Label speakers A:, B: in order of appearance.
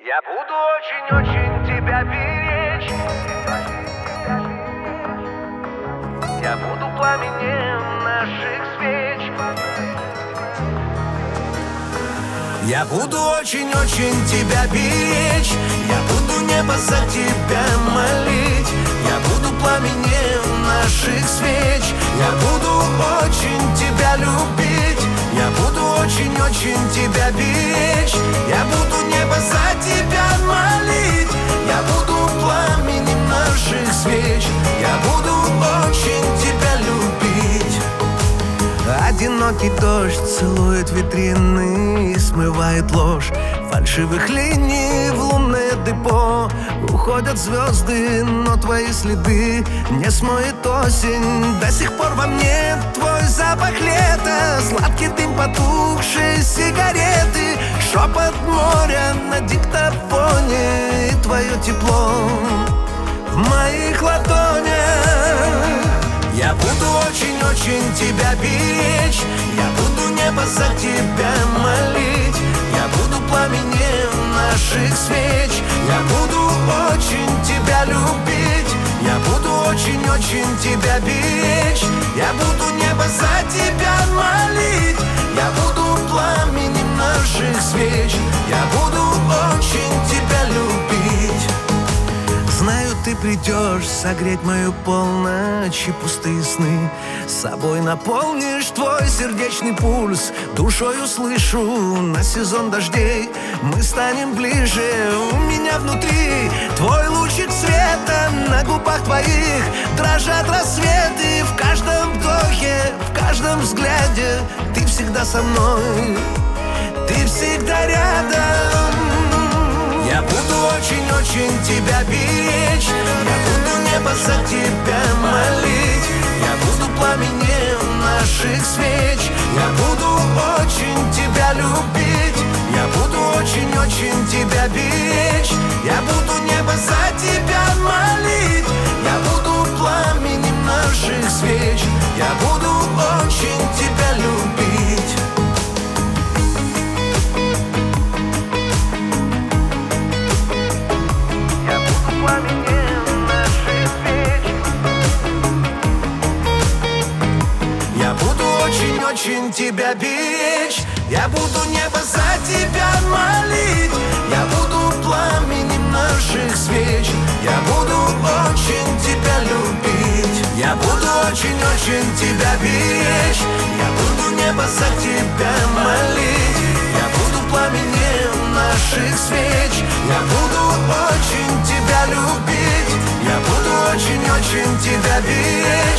A: Я буду очень-очень тебя беречь. Я буду пламенем наших свеч. Я буду очень-очень тебя беречь. Я буду небо за тебя молить. Я буду пламенем наших свеч. Я буду очень тебя любить. Я буду очень-очень тебя беречь. Я буду небо за тебя молить. Я буду пламенем наших свеч. Я буду очень тебя любить. Одинокий дождь целует витрины и смывает ложь фальшивых линий в лунное депо. Уходят звезды, но твои следы не смоет осень. До сих пор во мне твой запах лета, сладкий дым потухшей сигареты, шепот моря на диктофоне и твое тепло в моих ладонях. Я буду очень-очень тебя беречь. Я буду небо за тебя молить. Я буду пламенем наших свеч. Я буду очень тебя любить. Я буду очень-очень тебя беречь. Я буду небо за тебя молить. Я буду пламенем наших свеч. Я буду очень тебя любить. Знаю, ты придешь согреть мою полночь и пустые сны. С собой наполнишь твой сердечный пульс. Душой услышу на сезон дождей. Мы станем ближе, у меня внутри твой лучик света. На губах твоих дрожат рассветы. В каждом вдохе, в каждом взгляде ты всегда со мной, ты всегда рядом. Я буду очень-очень тебя беречь. Я буду небо за тебя молить. Я буду пламенем наших свеч. Я буду очень тебя любить. Я буду очень-очень тебя беречь. Я буду небо за тебя молить. Я буду пламенем наших свеч. Я буду очень тебя любить. Я буду очень-очень тебя беречь. Я буду небо за тебя молить. Я буду пламенем наших свеч. Я буду очень тебя любить. Я буду очень-очень тебя беречь. Я буду небо за тебя молить. Я буду пламенем наших свеч. Я буду очень тебя любить. Я буду очень-очень тебя беречь.